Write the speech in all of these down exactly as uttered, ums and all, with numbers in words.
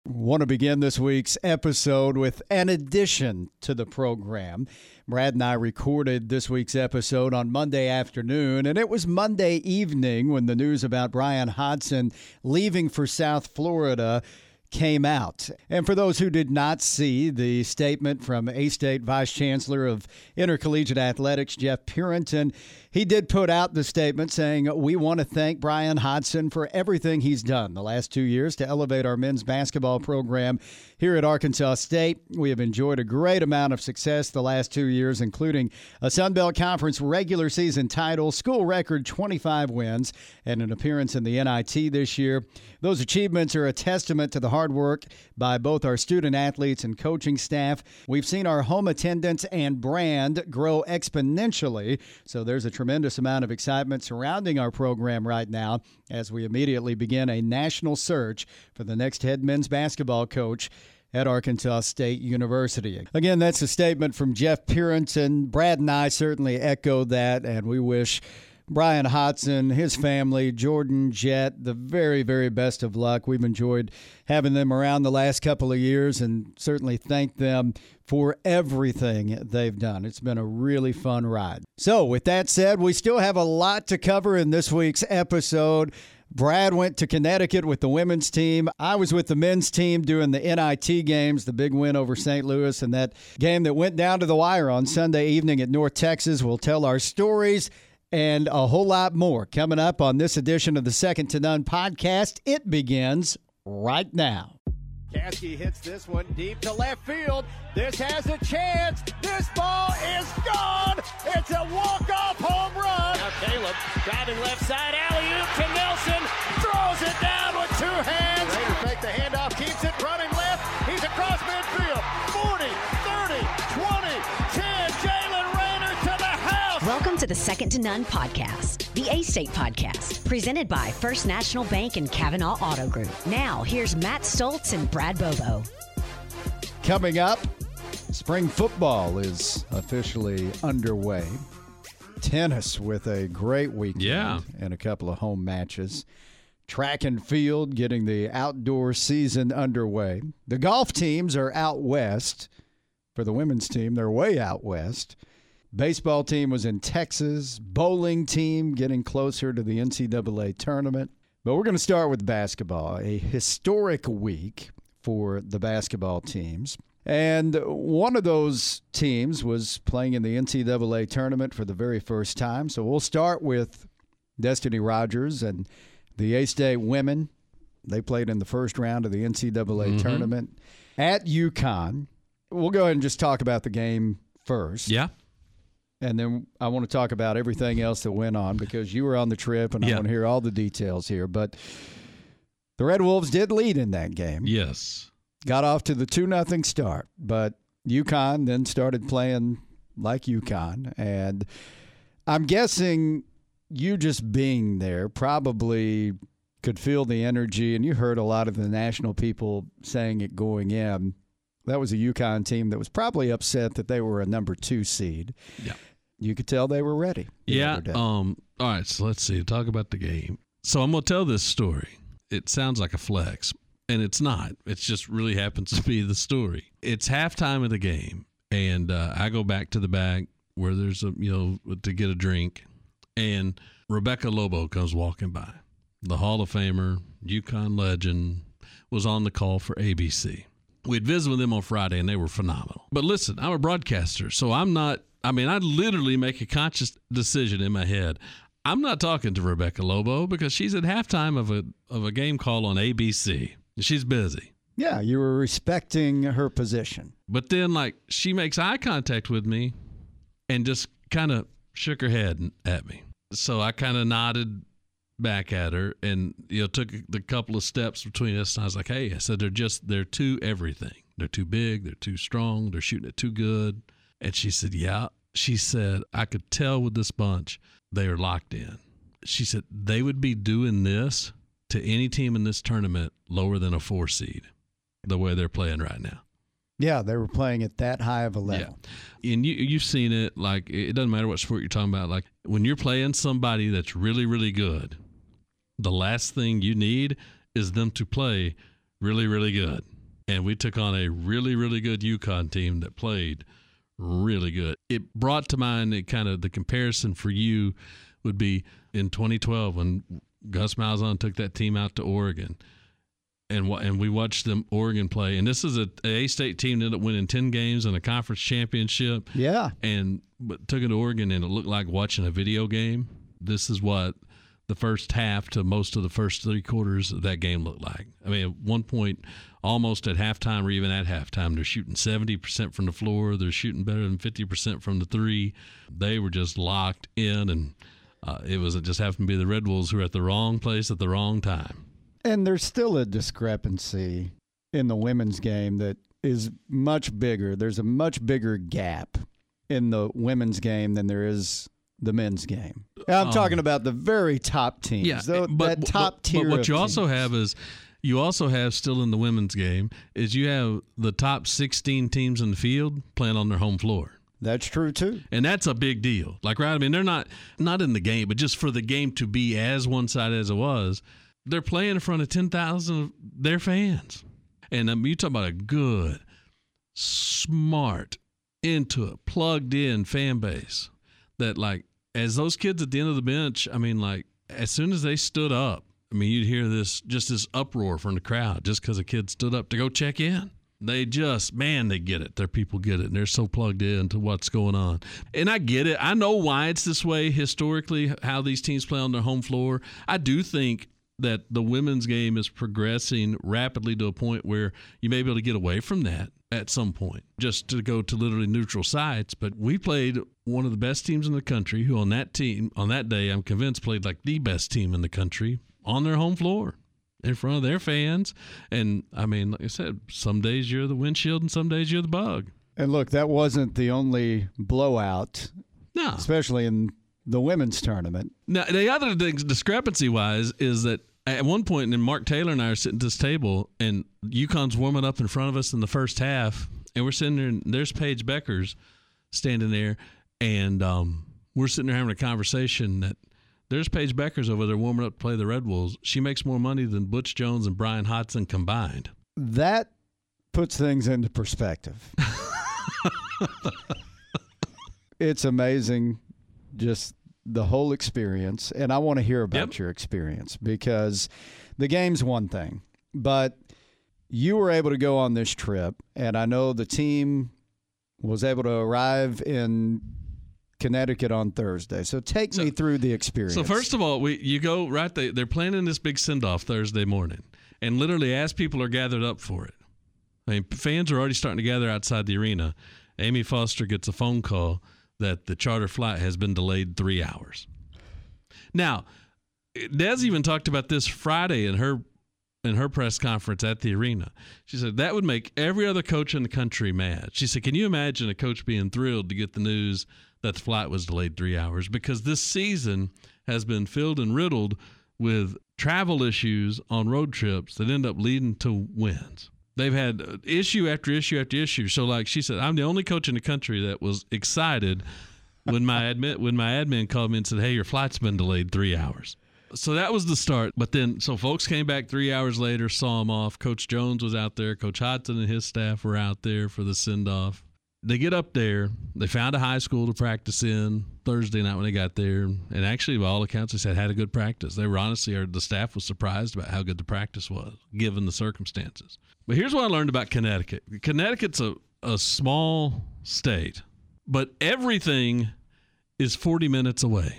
Want to begin this week's episode with an addition to the program. Brad and I recorded this week's episode on Monday afternoon, and it was Monday evening when the news about Bryan Hodgson leaving for South Florida came out. And for those who did not see the statement from A-State Vice Chancellor of Intercollegiate Athletics, Jeff Purinton, he did put out the statement saying, "We want to thank Bryan Hodgson for everything he's done the last two years to elevate our men's basketball program here at Arkansas State. We have enjoyed a great amount of success the last two years, including a Sun Belt Conference regular season title, school record twenty-five wins, and an appearance in the N I T this year. Those achievements are a testament to the hard work by both our student athletes and coaching staff. We've seen our home attendance and brand grow exponentially, so there's a tremendous amount of excitement surrounding our program right now as we immediately begin a national search for the next head men's basketball coach at Arkansas State University." Again, that's a statement from Jeff Purinton. Brad and I certainly echo that, and we wish Bryan Hodgson, his family, Jordan, Jet, the very, very best of luck. We've enjoyed having them around the last couple of years and certainly thank them for everything they've done. It's been a really fun ride. So with that said, we still have a lot to cover in this week's episode. Brad went to Connecticut with the women's team. I was with the men's team doing the N I T games, the big win over Saint Louis, and that game that went down to the wire on Sunday evening at North Texas. We'll tell our stories and a whole lot more coming up on this edition of the Second to None podcast. It begins right now. Caskey hits this one deep to left field. This has a chance. This ball is gone. It's a walk-off home run. Now Caleb driving left side, alley-oop to Nelson. Throws it down with two hands. Raiders make the handoff, keeps it running left. He's across midfield. forty, thirty, twenty, ten. Jalen Raynor to the house. Welcome to the Second to None podcast, the A-State podcast, presented by First National Bank and Kavanaugh Auto Group. Now, here's Matt Stoltz and Brad Bobo. Coming up, spring football is officially underway. Tennis with a great weekend yeah. and a couple of home matches. Track and field getting the outdoor season underway. The golf teams are out west. For the women's team, they're way out west. Baseball team was in Texas. Bowling team getting closer to the N C double A tournament. But we're going to start with basketball. A historic week for the basketball teams. And one of those teams was playing in the N C double A tournament for the very first time. So we'll start with Destiny Rogers and the A-State women. They played in the first round of the N C double A mm-hmm. tournament at UConn. We'll go ahead and just talk about the game first. Yeah. And then I want to talk about everything else that went on because you were on the trip and yeah. I want to hear all the details here. But the Red Wolves did lead in that game. Yes. Got off to the two nothing start. But UConn then started playing like UConn. And I'm guessing you just being there probably could feel the energy. And you heard a lot of the national people saying it going in. That was a UConn team that was probably upset that they were a number two seed. Yeah. You could tell they were ready. Yeah. Um. All right, so let's see. Talk about the game. So I'm going to tell this story. It sounds like a flex, and it's not. It just really happens to be the story. It's halftime of the game, and uh, I go back to the back where there's a, you know, to get a drink, and Rebecca Lobo comes walking by. The Hall of Famer, UConn legend, was on the call for A B C. We'd visit with them on Friday, and they were phenomenal. But listen, I'm a broadcaster, so I'm not – I mean, I literally make a conscious decision in my head. I'm not talking to Rebecca Lobo because she's at halftime of a of a game call on A B C. She's busy. Yeah, you were respecting her position. But then, like, she makes eye contact with me and just kind of shook her head at me. So I kind of nodded back at her and, you know, took the couple of steps between us. And I was like, hey, I said, they're just, they're too everything. They're too big. They're too strong. They're shooting it too good. And she said, yeah. She said, I could tell with this bunch, they are locked in. She said, they would be doing this to any team in this tournament lower than a four seed, the way they're playing right now. Yeah, they were playing at that high of a level. Yeah. And you, you've seen it, like, it doesn't matter what sport you're talking about. Like, when you're playing somebody that's really, really good, the last thing you need is them to play really, really good. and we took on a really, really good UConn team that played really good. It brought to mind it kind of the comparison for you would be in twenty twelve when Gus Malzahn took that team out to Oregon. And and we watched them Oregon play, and this is a A-State team that ended up winning ten games in a conference championship. Yeah, and but took it to Oregon, and it looked like watching a video game. This is what the first half to most of the first three quarters of that game looked like. I mean, at one point, almost at halftime or even at halftime, they're shooting seventy percent from the floor. They're shooting better than fifty percent from the three. They were just locked in, and uh, it was it just happened to be the Red Wolves who were at the wrong place at the wrong time. And there's still a discrepancy in the women's game that is much bigger. There's a much bigger gap in the women's game than there is the men's game. I'm um, talking about the very top teams. Yeah, though, but, that top but, tier. But what of you teams. also have is you also have still in the women's game is you have the top sixteen teams in the field playing on their home floor. That's true too, and that's a big deal. Like, right? I mean, they're not not in the game, but just for the game to be as one-sided as it was. They're playing in front of ten thousand of their fans. And um, you talk about a good, smart, into it, plugged-in fan base that, like, as those kids at the end of the bench, I mean, like, as soon as they stood up, I mean, you'd hear this, just this uproar from the crowd just because a kid stood up to go check in. They just, man, they get it. Their people get it, and they're so plugged in to what's going on. And I get it. I know why it's this way historically, how these teams play on their home floor. I do think that the women's game is progressing rapidly to a point where you may be able to get away from that at some point, just to go to literally neutral sites. But we played one of the best teams in the country, who on that team, on that day, I'm convinced played like the best team in the country on their home floor in front of their fans. And, I mean, like I said, some days you're the windshield and some days you're the bug. And, look, that wasn't the only blowout, no, especially in the women's tournament. Now, the other thing, discrepancy-wise, is that at one point, and Mark Taylor and I are sitting at this table, and UConn's warming up in front of us in the first half, and we're sitting there, and there's Paige Beckers standing there, and um, we're sitting there having a conversation that there's Paige Beckers over there warming up to play the Red Wolves. She makes more money than Butch Jones and Brian Hodson combined. That puts things into perspective. It's amazing. Just the whole experience, and I want to hear about yep. your experience, because the game's one thing, but you were able to go on this trip, and I know the team was able to arrive in Connecticut on Thursday. So take so, me through the experience. So first of all, we you go right there. They're planning this big send-off Thursday morning, and literally as people are gathered up for it, I mean, fans are already starting to gather outside the arena. Amy Foster gets a phone call that the charter flight has been delayed three hours. Now, Des even talked about this Friday in her in her press conference at the arena. She said that would make every other coach in the country mad. She said, can you imagine a coach being thrilled to get the news that the flight was delayed three hours? Because this season has been filled and riddled with travel issues on road trips that end up leading to wins. They've had issue after issue after issue. So, like she said, I'm the only coach in the country that was excited when my admin when my admin called me and said, hey, your flight's been delayed three hours. So that was the start. But then, so folks came back three hours later, saw him off. Coach Jones was out there. Coach Hodson and his staff were out there for the send-off. They get up there. They found a high school to practice in Thursday night when they got there. And actually, by all accounts, they said had a good practice. They were honestly, or the staff was surprised about how good the practice was, given the circumstances. But here's what I learned about Connecticut. Connecticut's a, a small state, but everything is forty minutes away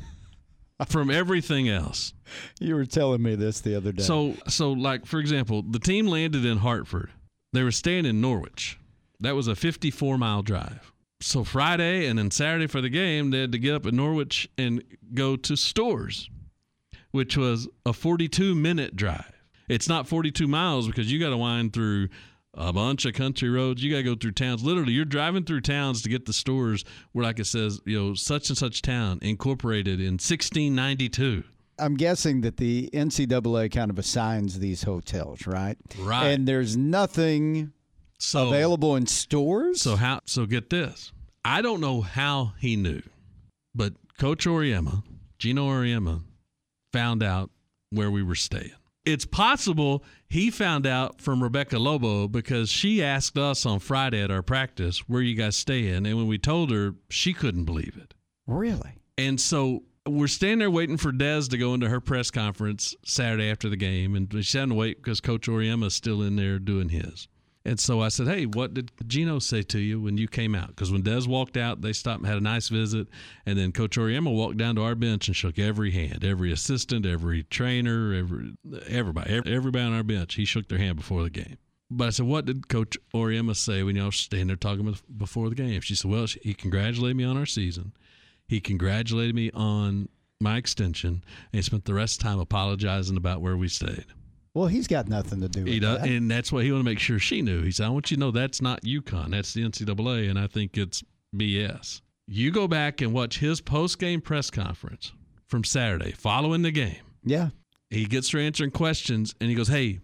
from everything else. You were telling me this the other day. So, so like, for example, the team landed in Hartford. They were staying in Norwich. That was a fifty-four mile drive. So Friday and then Saturday for the game, they had to get up in Norwich and go to Storrs, which was a forty-two minute drive. It's not forty-two miles because you got to wind through a bunch of country roads. You got to go through towns. Literally, you're driving through towns to get the stores where, like it says, you know, such and such town incorporated in sixteen ninety-two. I'm guessing that the N C double A kind of assigns these hotels, right? Right. And there's nothing so, available in stores? So how? So get this. I don't know how he knew, but Coach Auriemma, Gino Auriemma, found out where we were staying. it's possible he found out from Rebecca Lobo because she asked us on Friday at our practice, where you guys staying? And when we told her, she couldn't believe it. Really? And so we're standing there waiting for Des to go into her press conference Saturday after the game. And she's having to wait because Coach Auriemma's still in there doing his. And so I said, hey, what did Gino say to you when you came out? Because when Des walked out, they stopped and had a nice visit. And then Coach Auriemma walked down to our bench and shook every hand, every assistant, every trainer, every everybody, everybody on our bench. He shook their hand before the game. But I said, what did Coach Auriemma say when y'all were standing there talking before the game? She said, well, he congratulated me on our season. He congratulated me on my extension. And he spent the rest of the time apologizing about where we stayed. Well, he's got nothing to do with he does, that. And that's what he wanted to make sure she knew. He said, I want you to know that's not UConn. That's the N C double A, and I think it's B S. You go back and watch his post-game press conference from Saturday following the game. Yeah. He gets to answering questions, and he goes, hey,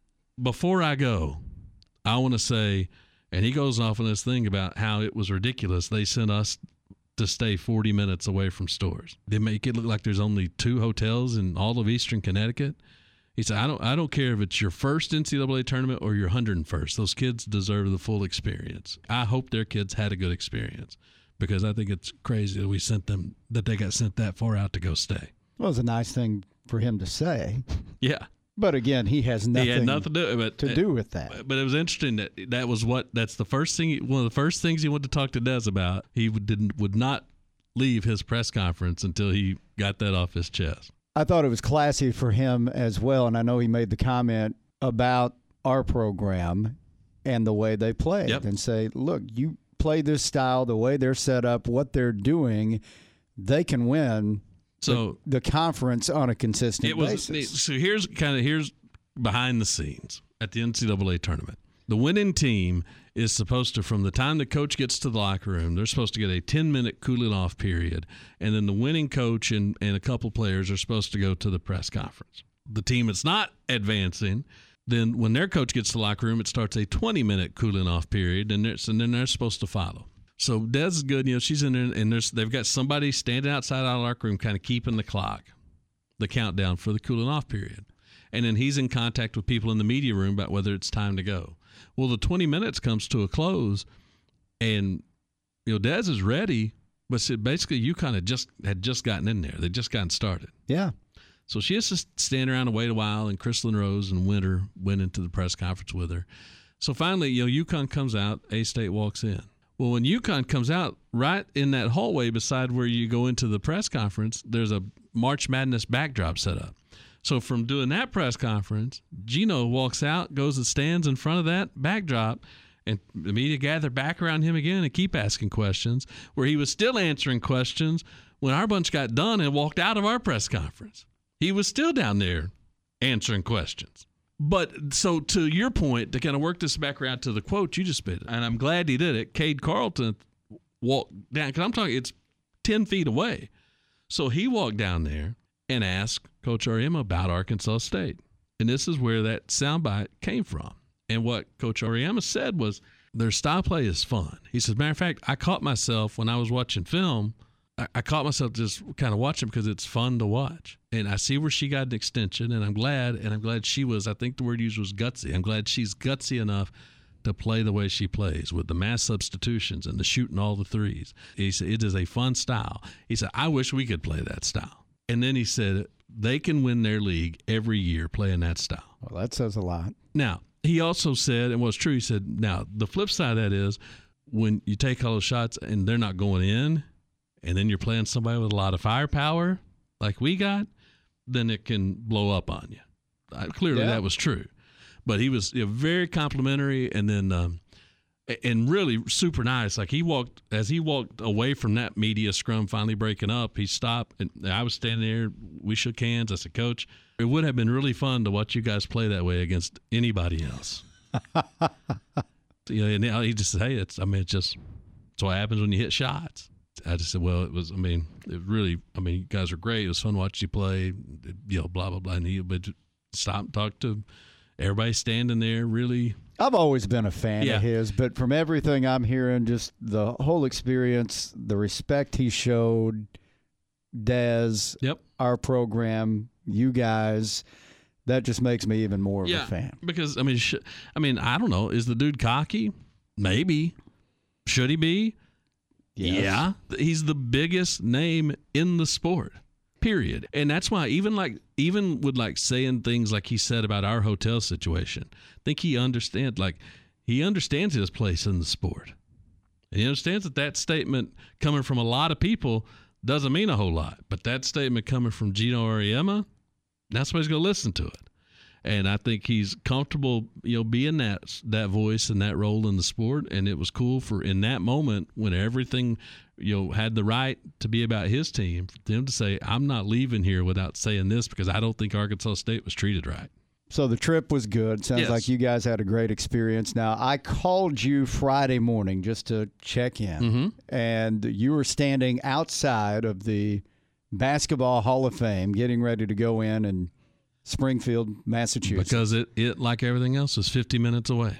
before I go, I want to say, and he goes off on this thing about how it was ridiculous. They sent us to stay forty minutes away from stores. They make it look like there's only two hotels in all of Eastern Connecticut. He said, I don't I don't care if it's your first N C double A tournament or your one hundred first. Those kids deserve the full experience. I hope their kids had a good experience because I think it's crazy that we sent them, that they got sent that far out to go stay. Well, it was a nice thing for him to say. Yeah. But again, he has nothing, he had nothing to, do, but, to do with that. But it was interesting that that was what, that's the first thing, one of the first things he wanted to talk to Des about. He would, didn't, would not leave his press conference until he got that off his chest. I thought it was classy for him as well, and I know he made the comment about our program and the way they played yep. and say, look, you play this style, the way they're set up, what they're doing, they can win so the, the conference on a consistent it was, basis. So here's kind of here's behind the scenes at the N C double A tournament. The winning team is supposed to, from the time the coach gets to the locker room, they're supposed to get a ten-minute cooling off period, and then the winning coach and, and a couple players are supposed to go to the press conference. The team that's not advancing, then when their coach gets to the locker room, it starts a twenty-minute cooling off period, and, and then they're supposed to follow. So Des is good. You know, she's in there, and there's, they've got somebody standing outside our locker room kind of keeping the clock, the countdown for the cooling off period. And then he's in contact with people in the media room about whether it's time to go. Well, the twenty minutes comes to a close, and you know Des is ready, but basically UConn had just had just gotten in there. They'd just gotten started. Yeah. So she has to stand around and wait a while, and Crystalline Rose and Winter went into the press conference with her. So finally, you know, UConn comes out, A-State walks in. Well, when UConn comes out, right in that hallway beside where you go into the press conference, there's a March Madness backdrop set up. So from doing that press conference, Gino walks out, goes and stands in front of that backdrop, and the media gather back around him again and keep asking questions, where he was still answering questions when our bunch got done and walked out of our press conference. He was still down there answering questions. But so to your point, to kind of work this back around to the quote you just spit, and I'm glad he did it, Cade Carlton walked down, because I'm talking, it's ten feet away. So he walked down there and asked Coach Auriemma about Arkansas State. And this is where that soundbite came from. And what Coach Auriemma said was, their style play is fun. He says, matter of fact, I caught myself when I was watching film, I, I caught myself just kind of watching because it's fun to watch. And I see where she got an extension, and I'm glad, and I'm glad she was, I think the word used was gutsy. I'm glad she's gutsy enough to play the way she plays with the mass substitutions and the shooting all the threes. He said, it is a fun style. He said, I wish we could play that style. And then he said, they can win their league every year playing that style. Well, that says a lot. Now, he also said, and what's true, he said, now, the flip side of that is when you take all those shots and they're not going in, and then you're playing somebody with a lot of firepower like we got, then it can blow up on you. Uh, clearly, yeah. That was true. But he was you know, very complimentary, and then um, and really super nice. Like he walked, as he walked away from that media scrum finally breaking up, he stopped, and I was standing there. We shook hands. I said, Coach, it would have been really fun to watch you guys play that way against anybody else. you know, and he just said, hey, it's, I mean, it's just, it's what happens when you hit shots. I just said, well, it was, I mean, it really, I mean, you guys are great. It was fun watching you play, you know, blah, blah, blah. And he would stop and talk to everybody standing there, really. I've always been a fan yeah. of his, but from everything I'm hearing, just the whole experience, the respect he showed, Des, yep. our program, you guys, that just makes me even more of yeah, a fan. Because, I mean, sh- I mean, I don't know. Is the dude cocky? Maybe. Should he be? Yes. Yeah. He's the biggest name in the sport, period. And that's why even like even with like saying things like he said about our hotel situation, I think he understands, like, he understands his place in the sport. And he understands that that statement coming from a lot of people doesn't mean a whole lot. But that statement coming from Gino Auriemma, that's why he's going to listen to it. And I think he's comfortable, you know, being that that voice and that role in the sport. And it was cool for in that moment when everything, you know, had the right to be about his team, for them to say, I'm not leaving here without saying this because I don't think Arkansas State was treated right. So the trip was good. Sounds Yes. like you guys had a great experience. Now, I called you Friday morning just to check in, Mm-hmm. and you were standing outside of the Basketball Hall of Fame getting ready to go in and Springfield, Massachusetts. Because it, it, like everything else, is fifty minutes away.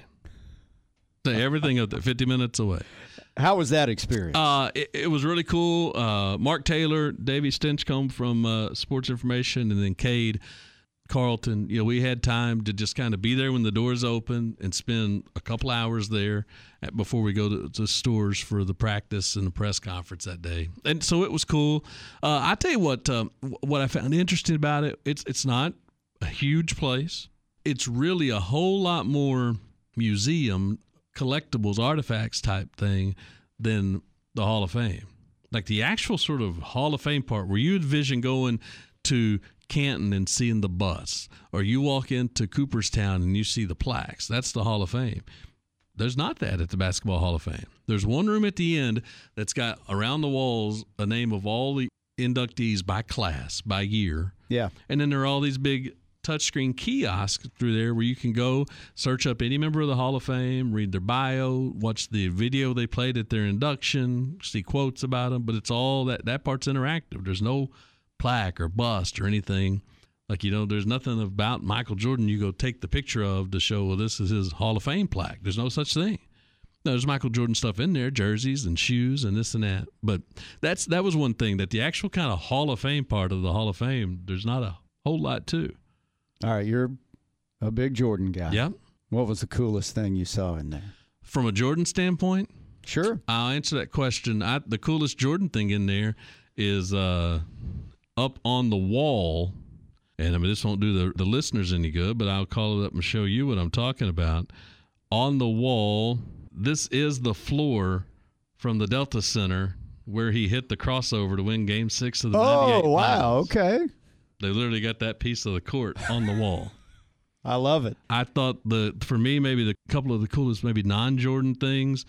So everything up there, fifty minutes away. How was that experience? Uh, it, it was really cool. Uh, Mark Taylor, Davey Stinchcomb from uh, Sports Information, and then Cade Carlton. You know, we had time to just kind of be there when the doors open and spend a couple hours there at, before we go to, to stores for the practice and the press conference that day. And so it was cool. Uh, I tell you what, um, what I found interesting about it. It's it's not a huge place. It's really a whole lot more museum, collectibles, artifacts type thing than the Hall of Fame. Like the actual sort of Hall of Fame part where you envision going to Canton and seeing the bus, or you walk into Cooperstown and you see the plaques. That's the Hall of Fame. There's not that at the Basketball Hall of Fame. There's one room at the end that's got around the walls a name of all the inductees by class, by year. Yeah. And then there are all these big touchscreen kiosks through there where you can go search up any member of the Hall of Fame, read their bio, watch the video they played at their induction, see quotes about them. But it's all that that part's interactive. There's no plaque or bust or anything. Like, you know, there's nothing about Michael Jordan you go take the picture of to show, well, this is his Hall of Fame plaque. There's no such thing. No, there's Michael Jordan stuff in there, jerseys and shoes and this and that. But that's that was one thing, that the actual kind of Hall of Fame part of the Hall of Fame, there's not a whole lot to. All right, you're a big Jordan guy. Yeah. What was the coolest thing you saw in there? From a Jordan standpoint, Sure. I'll answer that question. I, the coolest Jordan thing in there is uh, up on the wall, and I mean, this won't do the, the listeners any good, but I'll call it up and show you what I'm talking about. On the wall, this is the floor from the Delta Center where he hit the crossover to win Game Six of the ninety-eight Oh, wow. Finals. Okay. They literally got that piece of the court on the wall. I love it. I thought the for me maybe the couple of the coolest maybe non-Jordan things.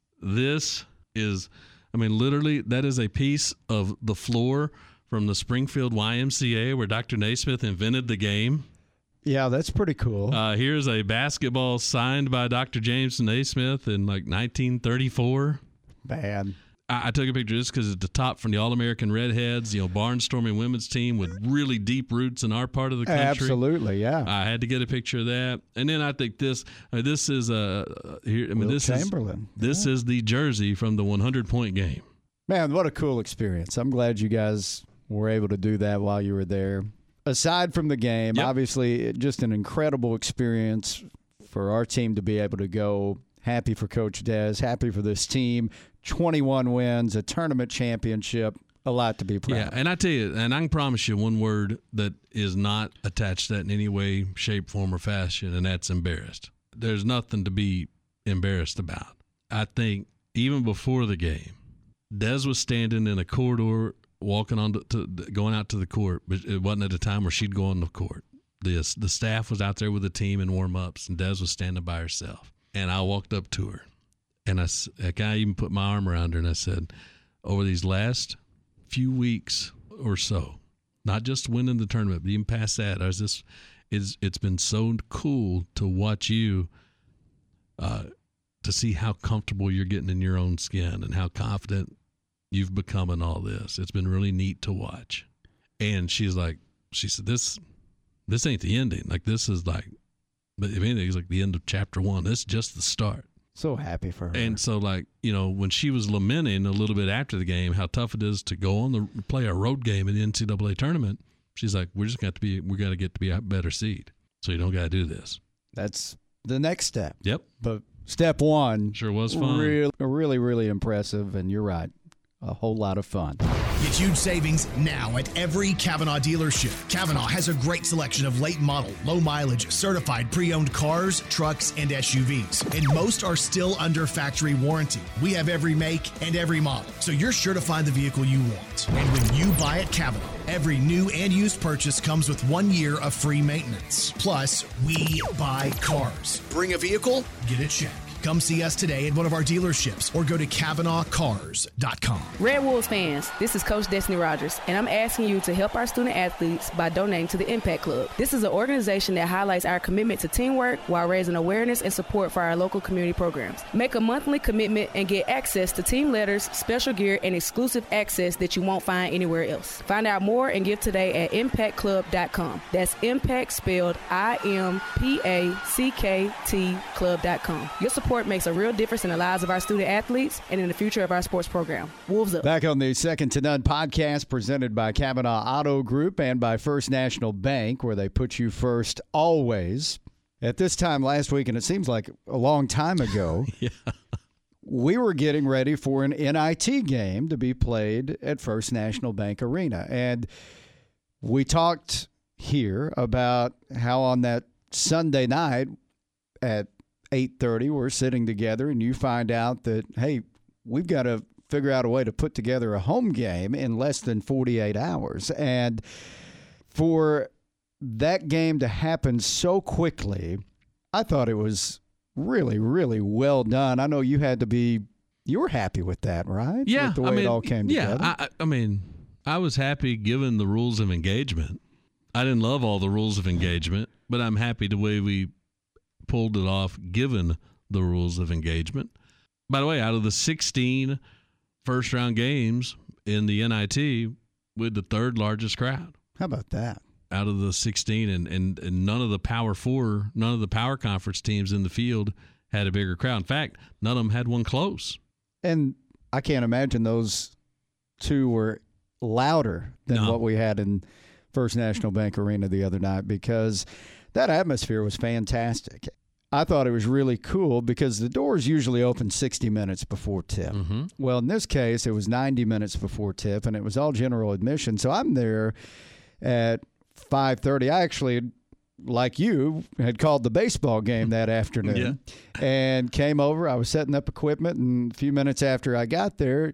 This is, I mean, literally that is a piece of the floor from the Springfield Y M C A where Doctor Naismith invented the game. Yeah, that's pretty cool. Uh, here's a basketball signed by Doctor James Naismith in like nineteen thirty-four. Man. I, I took a picture just because it's the top from the All-American Redheads, you know, barnstorming women's team with really deep roots in our part of the country. Absolutely, yeah. I had to get a picture of that, and then I think this. Uh, this is a uh, here. I mean, Will this Chamberlain. is this Yeah. is the jersey from the hundred point game. Man, what a cool experience. I'm glad you guys were able to do that while you were there. Aside from the game, Yep. obviously, it- just an incredible experience for our team to be able to go. Happy for Coach Des. Happy for this team. twenty-one wins, a tournament championship. A lot to be proud Yeah, of. and I tell you, and I can promise you one word that is not attached to that in any way, shape, form, or fashion, and that's embarrassed. There's nothing to be embarrassed about. I think even before the game, Des was standing in a corridor, walking on to, to going out to the court, but it wasn't at a time where she'd go on the court. The the staff was out there with the team in warm ups, and Des was standing by herself. And I walked up to her, and I, s- like, I even put my arm around her, and I said, over these last few weeks or so, not just winning the tournament, but even past that, I was just, it's, it's been so cool to watch you, uh, to see how comfortable you're getting in your own skin and how confident you've become in all this. It's been really neat to watch. And she's like, she said, this, this ain't the ending. Like, this is like, but if anything, it's like the end of chapter one. This is just the start. So happy for her. And so, like, you know, when she was lamenting a little bit after the game how tough it is to go on the play a road game in the N C double A tournament, She's like, we're just got to be, we got to get to be a better seed. So you don't got to do this. That's the next step. Yep. But step one. Sure was fun. Really, really, really impressive. And you're right. A whole lot of fun. Get huge savings now at every Kavanaugh dealership. Kavanaugh has a great selection of late model, low mileage, certified pre-owned cars, trucks, and S U Vs. And most are still under factory warranty. We have every make and every model, so you're sure to find the vehicle you want. And when you buy at Kavanaugh, every new and used purchase comes with one year of free maintenance. Plus, we buy cars. Bring a vehicle, get a check. Come see us today at one of our dealerships or go to Kavanaugh Cars dot com. Red Wolves fans, this is Coach Destiny Rogers, and I'm asking you to help our student athletes by donating to the Impact Club. This is an organization that highlights our commitment to teamwork while raising awareness and support for our local community programs. Make a monthly commitment and get access to team letters, special gear, and exclusive access that you won't find anywhere else. Find out more and give today at impact club dot com. That's Impact spelled I M P A C K T club dot com. Your support makes a real difference in the lives of our student athletes and in the future of our sports program. Wolves up. Back on the Second to None podcast presented by Kavanaugh Auto Group and by First National Bank, where they put you first always. At this time last week, and it seems like a long time ago, yeah. we were getting ready for an N I T game to be played at First National Bank Arena. And we talked here about how on that Sunday night at eight thirty, we're sitting together, and you find out that, hey, we've got to figure out a way to put together a home game in less than forty-eight hours. And for that game to happen so quickly, I thought it was really, really well done. I know you had to be, you were happy with that, right? Yeah. With the way I mean, it all came yeah, together. I, I mean, I was happy given the rules of engagement. I didn't love all the rules of engagement, but I'm happy the way we pulled it off given the rules of engagement. By the way, out of the sixteen first round games in the N I T, with the third largest crowd. How about that? Out of the sixteen, and, and, and none of the Power Four, none of the Power Conference teams in the field had a bigger crowd. In fact, none of them had one close. And I can't imagine those two were louder than No. what we had in First National Bank Arena the other night, because that atmosphere was fantastic. I thought it was really cool because the doors usually open sixty minutes before tip. Mm-hmm. Well, in this case, it was ninety minutes before tip, and it was all general admission. So I'm there at five thirty. I actually, like you, had called the baseball game that afternoon Yeah. and came over. I was setting up equipment, and a few minutes after I got there,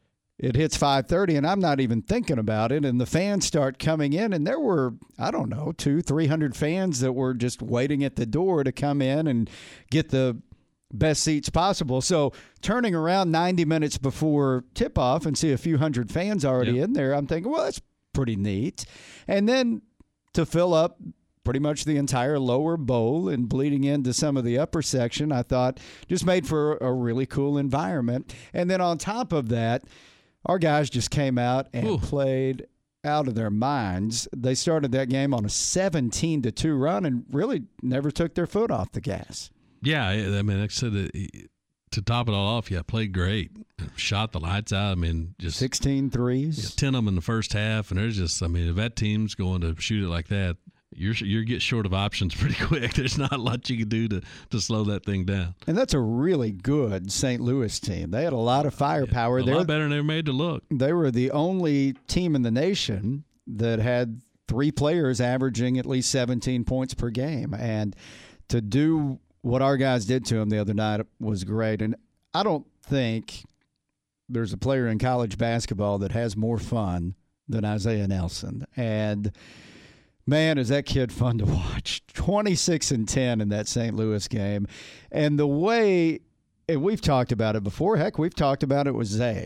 it hits five thirty, and I'm not even thinking about it, and the fans start coming in, and there were, I don't know, two, three hundred fans that were just waiting at the door to come in and get the best seats possible. So turning around ninety minutes before tip-off and see a few hundred fans already Yep. in there, I'm thinking, well, that's pretty neat. And then to fill up pretty much the entire lower bowl and bleeding into some of the upper section, I thought just made for a really cool environment. And then on top of that, our guys just came out and Ooh. played out of their minds. They started that game on a seventeen to two run and really never took their foot off the gas. Yeah, I I mean, like I said, uh, to top it all off, yeah, played great. Shot the lights out. I mean, just sixteen threes. yeah, ten of them in the first half, and there's just, I mean, if that team's going to shoot it like that, you're you get short of options pretty quick. There's not a lot you can do to, to slow that thing down. And that's a really good Saint Louis team. They had a lot of firepower. A They're, lot better than they were made to look. they were the only team in the nation that had three players averaging at least seventeen points per game. And to do what our guys did to them the other night was great. And I don't think there's a player in college basketball that has more fun than Isaiah Nelson. And man, is that kid fun to watch. twenty-six and ten in that Saint Louis game. And the way, and we've talked about it before, heck, we've talked about it with Zay,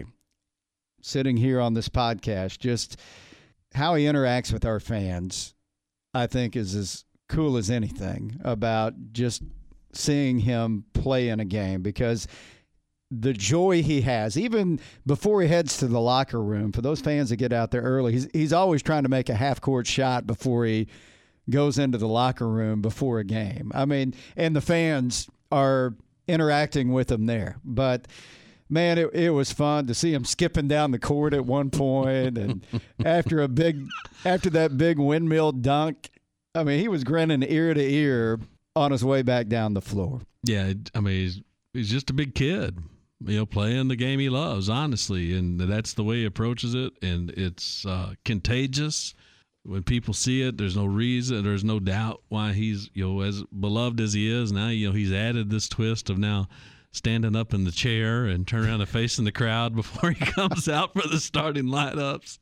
sitting here on this podcast, just how he interacts with our fans, I think is as cool as anything about just seeing him play in a game, because the joy he has, even before he heads to the locker room, for those fans that get out there early, he's he's always trying to make a half-court shot before he goes into the locker room before a game. I mean, and the fans are interacting with him there. But, man, it, it was fun to see him skipping down the court at one point, and after a big, after that big windmill dunk, I mean, he was grinning ear to ear on his way back down the floor. Yeah, I mean, he's, he's just a big kid, you know, playing the game he loves, honestly, and that's the way he approaches it, and it's uh, contagious. When people see it, there's no reason, there's no doubt why he's, you know, as beloved as he is now. You know, he's added this twist of now standing up in the chair and turn around and facing the crowd before he comes out for the starting lineups.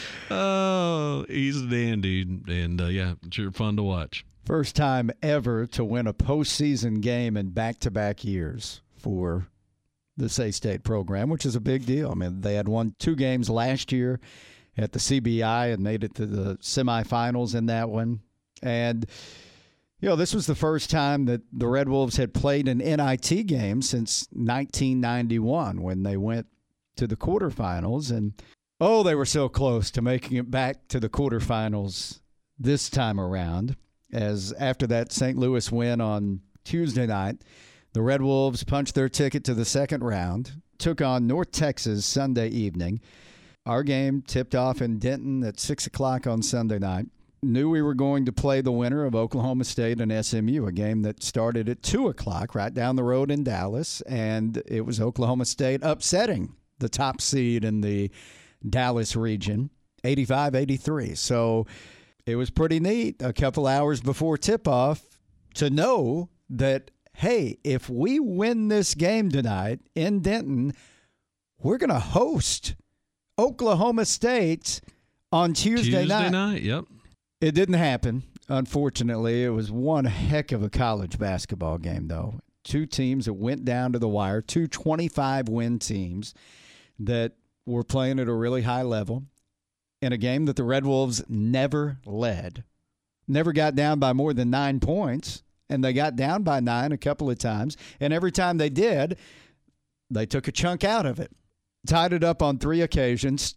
Oh, he's a dandy, and uh, yeah, sure fun to watch. First time ever to win a postseason game in back-to-back years for this A-State program, which is a big deal. I mean, they had won two games last year at the C B I and made it to the semifinals in that one. And, you know, this was the first time that the Red Wolves had played an N I T game since nineteen ninety-one when they went to the quarterfinals. And, oh, they were so close to making it back to the quarterfinals this time around, as after that Saint Louis win on Tuesday night, the Red Wolves punched their ticket to the second round, took on North Texas Sunday evening. Our game tipped off in Denton at six o'clock on Sunday night. Knew we were going to play the winner of Oklahoma State and S M U, a game that started at two o'clock right down the road in Dallas, and it was Oklahoma State upsetting the top seed in the Dallas region, eighty-five eighty-three. So it was pretty neat a couple hours before tip-off to know that, hey, if we win this game tonight in Denton, we're going to host Oklahoma State on Tuesday, Tuesday night. night, yep. It didn't happen, unfortunately. It was one heck of a college basketball game, though. Two teams that went down to the wire, two twenty-five win teams that were playing at a really high level in a game that the Red Wolves never led, never got down by more than nine points, and they got down by nine a couple of times, and every time they did, they took a chunk out of it. Tied it up on three occasions.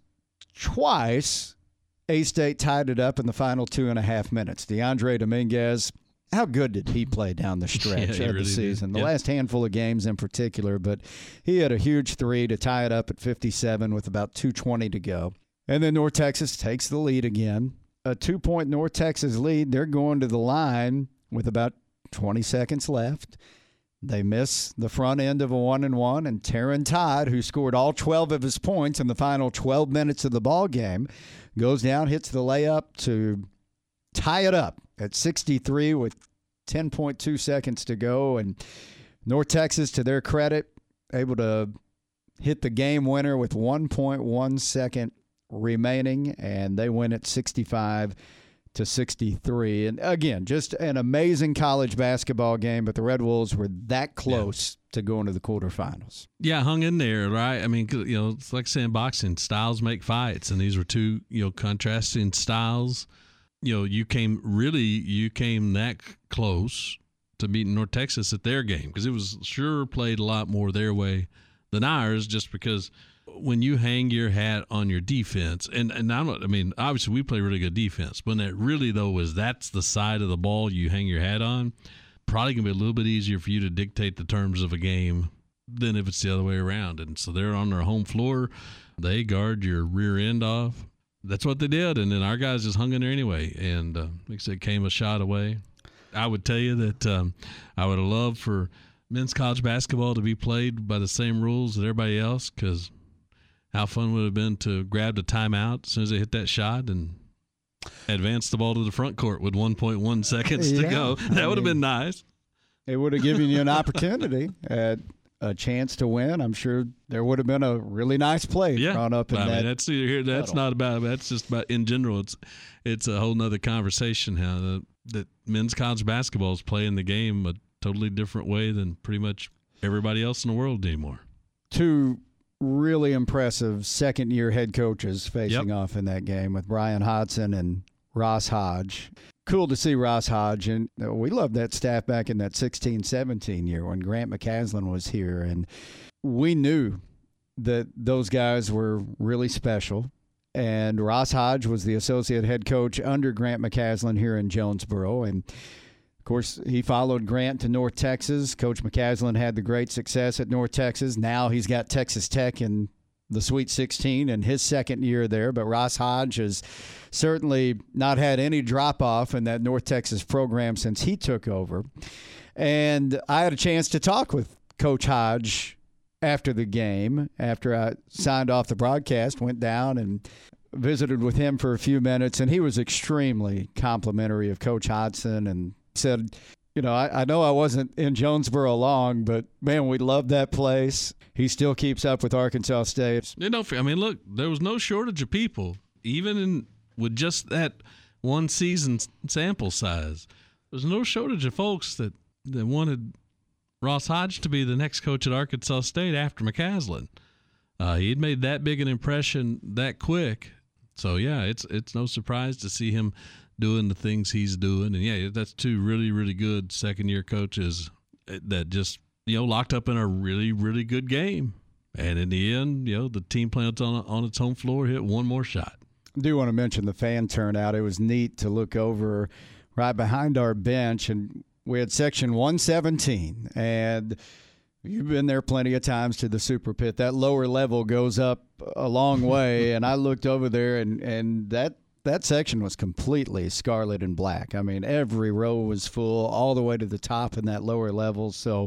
Twice, A-State tied it up in the final two and a half minutes. DeAndre Dominguez, how good did he play down the stretch yeah, of really the season? did. The Yep. last handful of games in particular, but he had a huge three to tie it up at fifty-seven with about two twenty to go. And then North Texas takes the lead again. A two-point North Texas lead. They're going to the line with about twenty seconds left. They miss the front end of a one and one, and Taryn Todd, who scored all twelve of his points in the final twelve minutes of the ball game, goes down, hits the layup to tie it up at sixty-three with ten point two seconds to go. And North Texas, to their credit, able to hit the game winner with one point one second remaining, and they win at sixty-five to sixty-three. And again, just an amazing college basketball game, but the Red Wolves were that close yeah. to going to the quarterfinals. Yeah, hung in there, right? I mean, you know, it's like saying boxing, styles make fights, and these were two, you know, contrasting styles. You know, you came really, you came that close to beating North Texas at their game, because it was sure played a lot more their way than ours, just because when you hang your hat on your defense, and, and I'm not, I mean, obviously we play really good defense, but that really, though, is that's the side of the ball you hang your hat on, probably going to be a little bit easier for you to dictate the terms of a game than if it's the other way around. And so they're on their home floor. They guard your rear end off. That's what they did, and then our guys just hung in there anyway, and uh, like I said, came a shot away. I would tell you that um, I would have loved for men's college basketball to be played by the same rules as everybody else, because how fun would it have been to grab the timeout as soon as they hit that shot and advance the ball to the front court with one point one seconds yeah, to go. That I would have mean, been nice. It would have given you an opportunity at a chance to win. I'm sure there would have been a really nice play yeah. drawn up in I that. Mean, that's here. That's huddle. not about. That's just about in general. It's it's a whole nother conversation. How the, that men's college basketball is playing the game a totally different way than pretty much everybody else in the world anymore. Two really impressive second-year head coaches facing yep. off in that game with Brian Hodson and Ross Hodge. Cool to see Ross Hodge, and we loved that staff back in that sixteen seventeen year when Grant McCaslin was here, and we knew that those guys were really special. And Ross Hodge was the associate head coach under Grant McCaslin here in Jonesboro, and Of course, he followed Grant to North Texas. Coach McCasland had the great success at North Texas. Now he's got Texas Tech in the Sweet sixteen in his second year there. But Ross Hodge has certainly not had any drop-off in that North Texas program since he took over. And I had a chance to talk with Coach Hodge after the game, after I signed off the broadcast, went down and visited with him for a few minutes, and he was extremely complimentary of Coach Hodgson and said, you know, I, I know I wasn't in Jonesboro long, but, man, we love that place. He still keeps up with Arkansas State. You know, I mean, look, there was no shortage of people, even in with just that one season sample size. There's no shortage of folks that, that wanted Ross Hodge to be the next coach at Arkansas State after McCasland. Uh, he'd made that big an impression that quick. So, yeah, it's it's no surprise to see him doing the things he's doing. And, yeah, that's two really, really good second-year coaches that just, you know, locked up in a really, really good game. And in the end, you know, the team playing on, on its home floor hit one more shot. I do want to mention the fan turnout. It was neat to look over right behind our bench, and we had section one seventeen. And you've been there plenty of times to the Super Pit. That lower level goes up a long way, and I looked over there, and, and that that section was completely scarlet and black. I mean, every row was full all the way to the top in that lower level. So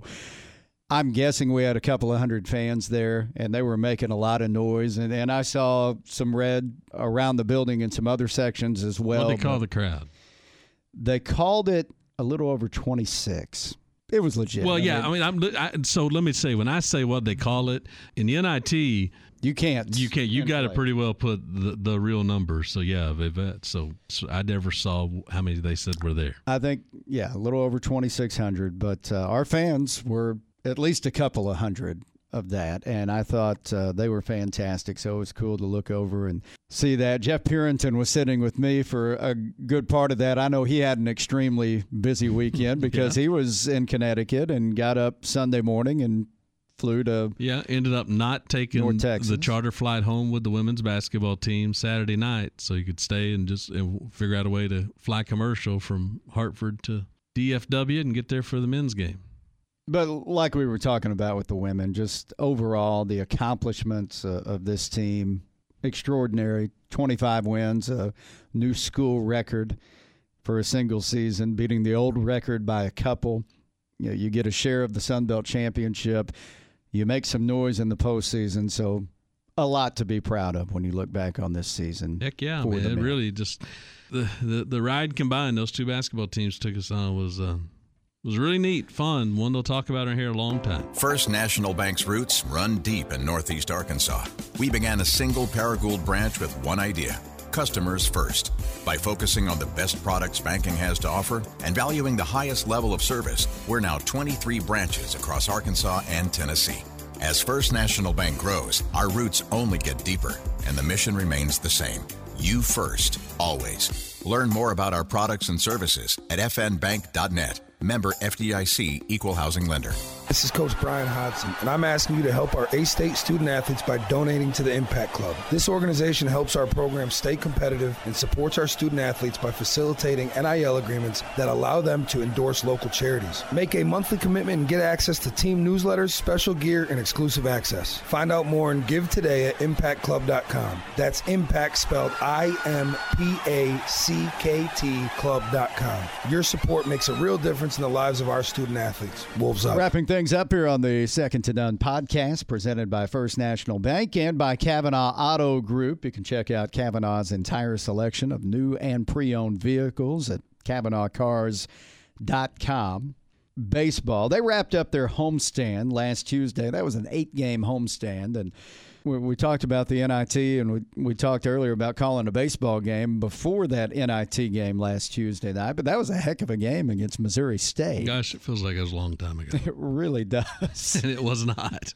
I'm guessing we had a couple of hundred fans there, and they were making a lot of noise. And, and I saw some red around the building in some other sections as well. What did they call the crowd? They called it a little over twenty-six. It was legit. Well, yeah. I mean, I'm, I, so let me say, when I say what they call it in the N I T, you can't. You can't. You got to pretty well put the, the real number. So yeah, Vivette. So, so I never saw how many they said were there. I think yeah, a little over twenty-six hundred. But uh, our fans were at least a couple of hundred of that, and I thought uh, they were fantastic. So it was cool to look over and see that. Jeff Purinton was sitting with me for a good part of that. I know he had an extremely busy weekend because yeah. he was in Connecticut and got up Sunday morning and flew to yeah ended up not taking the charter flight home with the women's basketball team Saturday night, so you could stay and just and figure out a way to fly commercial from Hartford to D F W and get there for the men's game. But like we were talking about with the women, just overall the accomplishments uh, of this team, extraordinary. twenty-five wins, a new school record for a single season, beating the old record by a couple. You know, you get a share of the Sun Belt Championship. You make some noise in the postseason, so a lot to be proud of when you look back on this season. Heck yeah, man. It really just the, the, the ride combined those two basketball teams took us on was uh, – It was really neat, fun, one they'll talk about in here a long time. First National Bank's roots run deep in Northeast Arkansas. We began a single Paragould branch with one idea: customers first. By focusing on the best products banking has to offer and valuing the highest level of service, we're now twenty-three branches across Arkansas and Tennessee. As First National Bank grows, our roots only get deeper, and the mission remains the same: you first, always. Learn more about our products and services at f n bank dot net. Member F D I C, Equal Housing Lender. This is Coach Brian Hodson, and I'm asking you to help our A-State student athletes by donating to the Impact Club. This organization helps our program stay competitive and supports our student athletes by facilitating N I L agreements that allow them to endorse local charities. Make a monthly commitment and get access to team newsletters, special gear, and exclusive access. Find out more and give today at impact club dot com. That's Impact spelled I M P A C K T club dot com. Your support makes a real difference in the lives of our student athletes. Wolves up. Wrapping things up here on the Second to None podcast, presented by First National Bank and by Kavanaugh Auto Group. You can check out Kavanaugh's entire selection of new and pre-owned vehicles at Kavanaugh Cars dot com. Baseball. They wrapped up their homestand last Tuesday. That was an eight-game homestand, and we, we talked about the N I T, and we, we talked earlier about calling a baseball game before that N I T game last Tuesday night, but that was a heck of a game against Missouri State. Gosh, it feels like it was a long time ago. It really does. And it was not.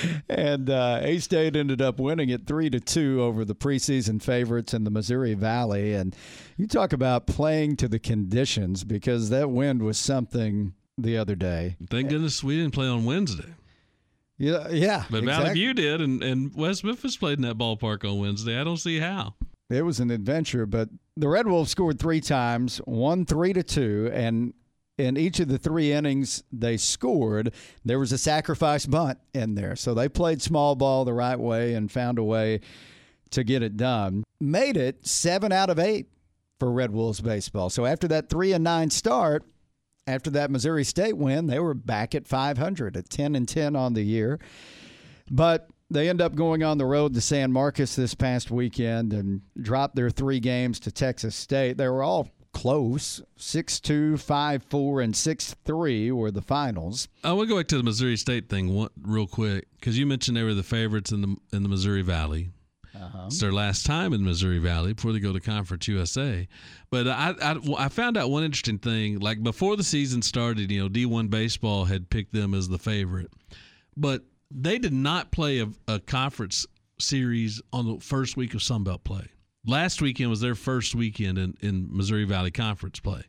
And uh, A-State ended up winning it three to two over the preseason favorites in the Missouri Valley, and you talk about playing to the conditions, because that wind was something the other day. Thank goodness we didn't play on Wednesday. Yeah, yeah. But exactly. Valley View did, and, and West Memphis played in that ballpark on Wednesday. I don't see how. It was an adventure, but the Red Wolves scored three times, won three to two, and in each of the three innings they scored, there was a sacrifice bunt in there. So they played small ball the right way and found a way to get it done. Made it seven out of eight for Red Wolves baseball. So after that three and nine start, after that Missouri State win, they were back at five hundred, at ten and ten on the year. But they end up going on the road to San Marcos this past weekend and dropped their three games to Texas State. They were all close. six two, five four, and six three were the finals. I want to go back to the Missouri State thing one, real quick, because you mentioned they were the favorites in the in the Missouri Valley. Uh-huh. It's their last time in Missouri Valley before they go to Conference U S A. But I, I I found out one interesting thing. Like before the season started, you know, D one Baseball had picked them as the favorite. But they did not play a, a conference series on the first week of Sun Belt play. Last weekend was their first weekend in, in Missouri Valley Conference play.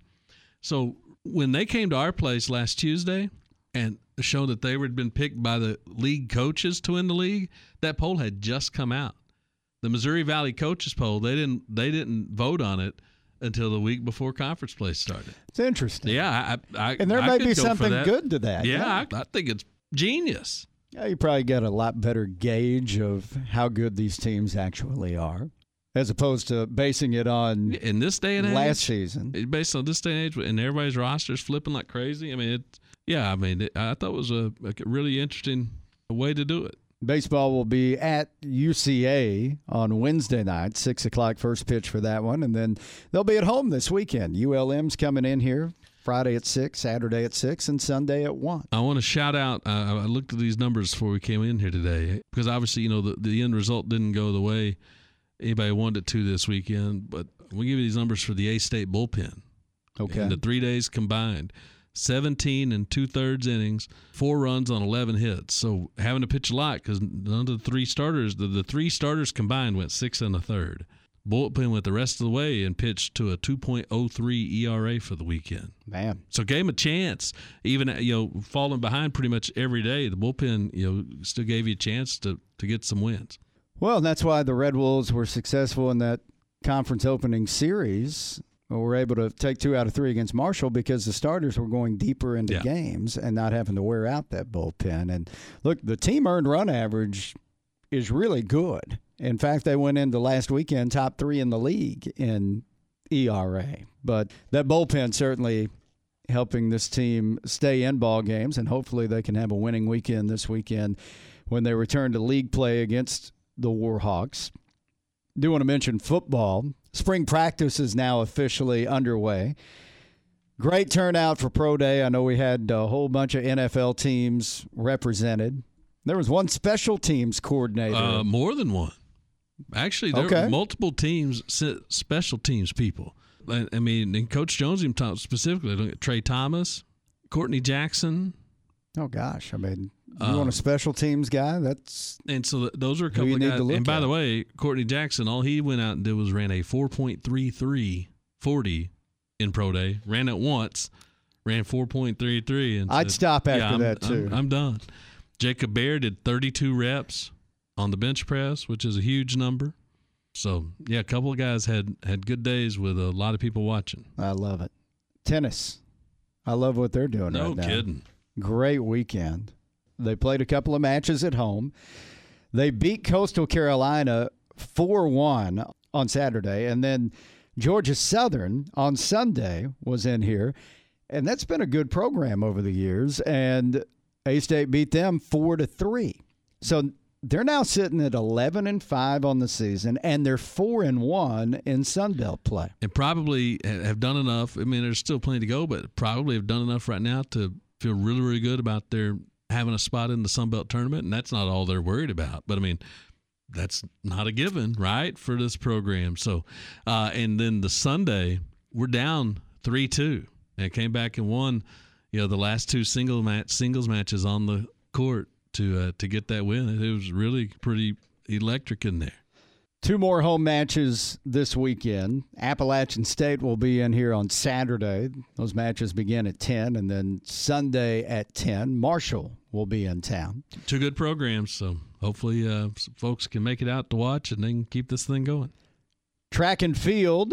So when they came to our place last Tuesday and showed that they had been picked by the league coaches to win the league, that poll had just come out. The Missouri Valley coaches poll, they didn't they didn't vote on it until the week before conference play started. It's interesting. Yeah, I, I and there I may could be go something for that. good to that. Yeah, yeah. I, I think it's genius. Yeah, you probably get a lot better gauge of how good these teams actually are, as opposed to basing it on in this day and age. Last season, based on this day and age, and everybody's rosters flipping like crazy. I mean, it, yeah, I mean, it, I thought it was a, a really interesting way to do it. Baseball will be at U C A on Wednesday night, six o'clock first pitch for that one, and then they'll be at home this weekend. U L M's coming in here Friday at six, Saturday at six, and Sunday at one. I want to shout out, uh, I looked at these numbers before we came in here today, because obviously, you know, the, the end result didn't go the way anybody wanted it to this weekend, but we'll give you these numbers for the A-State bullpen. Okay. In the three days combined, seventeen and two-thirds innings, four runs on eleven hits. So having to pitch a lot because none of the three starters, the, the three starters combined went six and a third. Bullpen went the rest of the way and pitched to a two point oh three E R A for the weekend. Man. So gave him a chance. Even, you know, falling behind pretty much every day, the bullpen, you know, still gave you a chance to, to get some wins. Well, and that's why the Red Wolves were successful in that conference opening series. Were able to take two out of three against Marshall because the starters were going deeper into yeah. games and not having to wear out that bullpen. And look, the team earned run average is really good. In fact, they went into last weekend top three in the league in E R A. But that bullpen certainly helping this team stay in ball games, and hopefully they can have a winning weekend this weekend when they return to league play against the Warhawks. Do want to mention football. Spring practice is now officially underway. Great turnout for Pro Day. I know we had a whole bunch of N F L teams represented. There was one special teams coordinator. Uh, more than one. Actually, there okay. were multiple teams, special teams people. I, I mean, and Coach Jones even talked specifically. Look at Trey Thomas, Courtney Jackson. Oh, gosh. I mean, you um, want a special teams guy? That's And so th- those are a couple of guys. And by at. the way, Courtney Jackson, all he went out and did was ran a four point three three forty in Pro Day. Ran it once, ran four point three three. And I'd said, stop after yeah, I'm, that, too. I'm, I'm done. Jacob Bear did thirty-two reps on the bench press, which is a huge number. So, yeah, a couple of guys had, had good days with a lot of people watching. I love it. Tennis. I love what they're doing no right now. No kidding. Great weekend. They played a couple of matches at home. They beat Coastal Carolina four one on Saturday, and then Georgia Southern on Sunday was in here, and that's been a good program over the years, and A-State beat them four to three. So they're now sitting at eleven and five on the season, and they're four and one in Sun Belt play. And probably have done enough. I mean, there's still plenty to go, but probably have done enough right now to feel really, really good about their having a spot in the Sun Belt tournament, and that's not all they're worried about. But, I mean, that's not a given, right, for this program. So, uh, and then the Sunday, we're down three two, and came back and won, you know, the last two single match singles matches on the court to uh, to get that win. It was really pretty electric in there. Two more home matches this weekend. Appalachian State will be in here on Saturday. Those matches begin at ten, and then Sunday at ten, Marshall will be in town. Two good programs, so hopefully uh, some folks can make it out to watch and they can keep this thing going. Track and field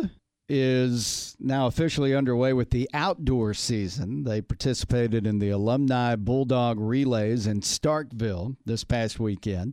is now officially underway with the outdoor season. They participated in the Alumni Bulldog Relays in Starkville this past weekend.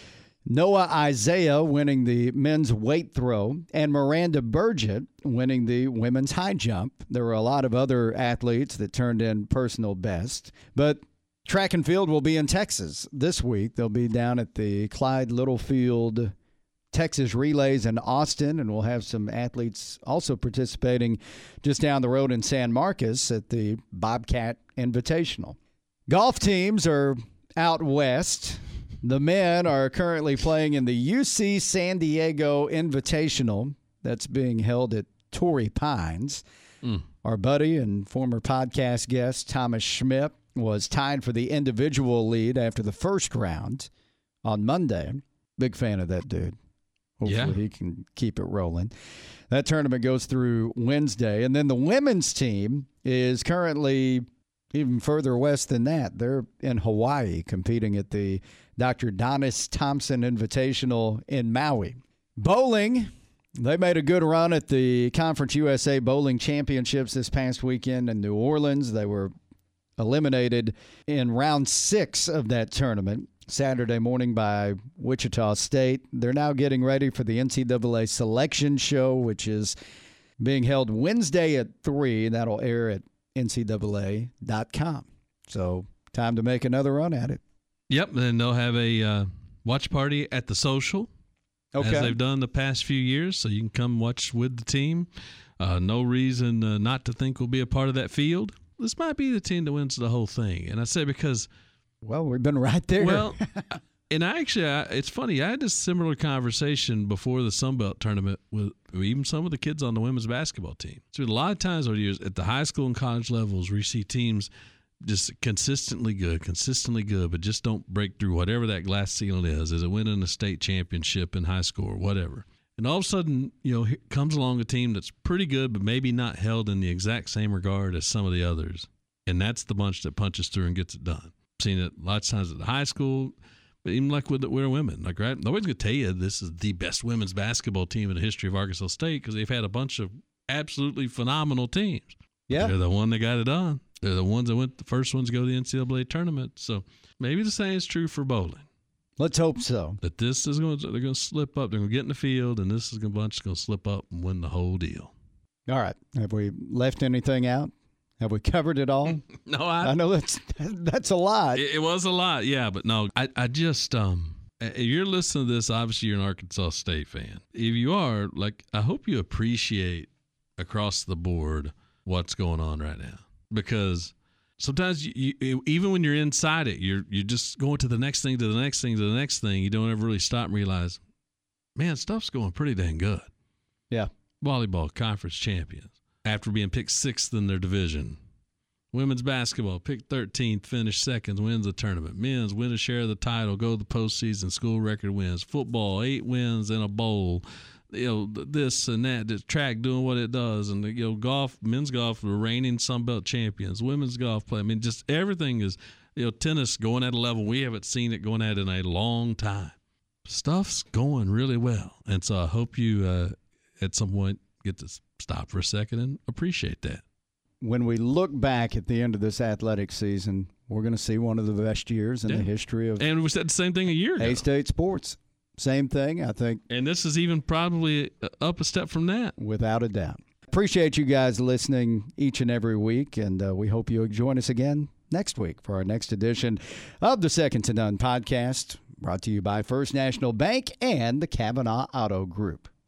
Noah Isaiah winning the men's weight throw and Miranda Burgett winning the women's high jump. There were a lot of other athletes that turned in personal best, but track and field will be in Texas this week. They'll be down at the Clyde Littlefield Texas Relays in Austin, and we'll have some athletes also participating just down the road in San Marcos at the Bobcat Invitational. Golf teams are out west. The men are currently playing in the U C San Diego Invitational that's being held at Torrey Pines. Mm. Our buddy and former podcast guest Thomas Schmidt was tied for the individual lead after the first round on Monday. Big fan of that dude. Hopefully yeah. he can keep it rolling. That tournament goes through Wednesday. And then the women's team is currently even further west than that. They're in Hawaii competing at the Doctor Donis Thompson Invitational in Maui. Bowling, they made a good run at the Conference U S A Bowling Championships this past weekend in New Orleans. They were eliminated in round six of that tournament Saturday morning by Wichita State. They're now getting ready for the N C double A Selection Show, which is being held Wednesday at three. That'll air at N C double A dot com. So time to make another run at it. Yep, and they'll have a uh, watch party at the Social, okay, as they've done the past few years, so you can come watch with the team. Uh, no reason uh, not to think we'll be a part of that field. This might be the team that wins the whole thing, and I say because – well, we've been right there. Well, and I actually, I, it's funny. I had this similar conversation before the Sun Belt tournament with even some of the kids on the women's basketball team. So a lot of times over the years at the high school and college levels where you see teams just consistently good, consistently good, but just don't break through whatever that glass ceiling is. Is it winning a state championship in high school or whatever? And all of a sudden, you know, here comes along a team that's pretty good, but maybe not held in the exact same regard as some of the others. And that's the bunch that punches through and gets it done. Seen it lots of times at the high school, but even like with the we're women, like right, nobody's gonna tell you this is the best women's basketball team in the history of Arkansas State because they've had a bunch of absolutely phenomenal teams. Yeah, they're the one that got it done. They're the ones that went the first ones to go to the N C double A tournament. So maybe the same is true for bowling. Let's hope so. That this is going to they're going to slip up. They're going to get in the field, and this is going to bunch going to slip up and win the whole deal. All right. Have we left anything out? Have we covered it all? no, I, I know that's that's a lot. It, it was a lot, yeah, but no, I, I just um, if you're listening to this, obviously you're an Arkansas State fan. If you are, like, I hope you appreciate across the board what's going on right now, because sometimes you, you even when you're inside it, you're you're just going to the next thing, to the next thing, to the next thing. You don't ever really stop and realize, man, stuff's going pretty dang good. Yeah, volleyball conference champions after being picked sixth in their division. Women's basketball, picked thirteenth, finished second, wins the tournament. Men's win a share of the title, go to the postseason, school record wins. Football, eight wins in a bowl. You know, this and that, the track doing what it does. And, you know, golf, men's golf, the reigning Sun Belt champions. Women's golf play. I mean, just everything is, you know, tennis going at a level we haven't seen it going at in a long time. Stuff's going really well. And so I hope you uh, at some point get to stop for a second and appreciate that. When we look back at the end of this athletic season, we're going to see one of the best years in yeah. the history of and we said the same thing a year ago. A-State sports. Same thing, I think. And this is even probably up a step from that. Without a doubt. Appreciate you guys listening each and every week, and uh, we hope you'll join us again next week for our next edition of the Second to None podcast, brought to you by First National Bank and the Kavanaugh Auto Group.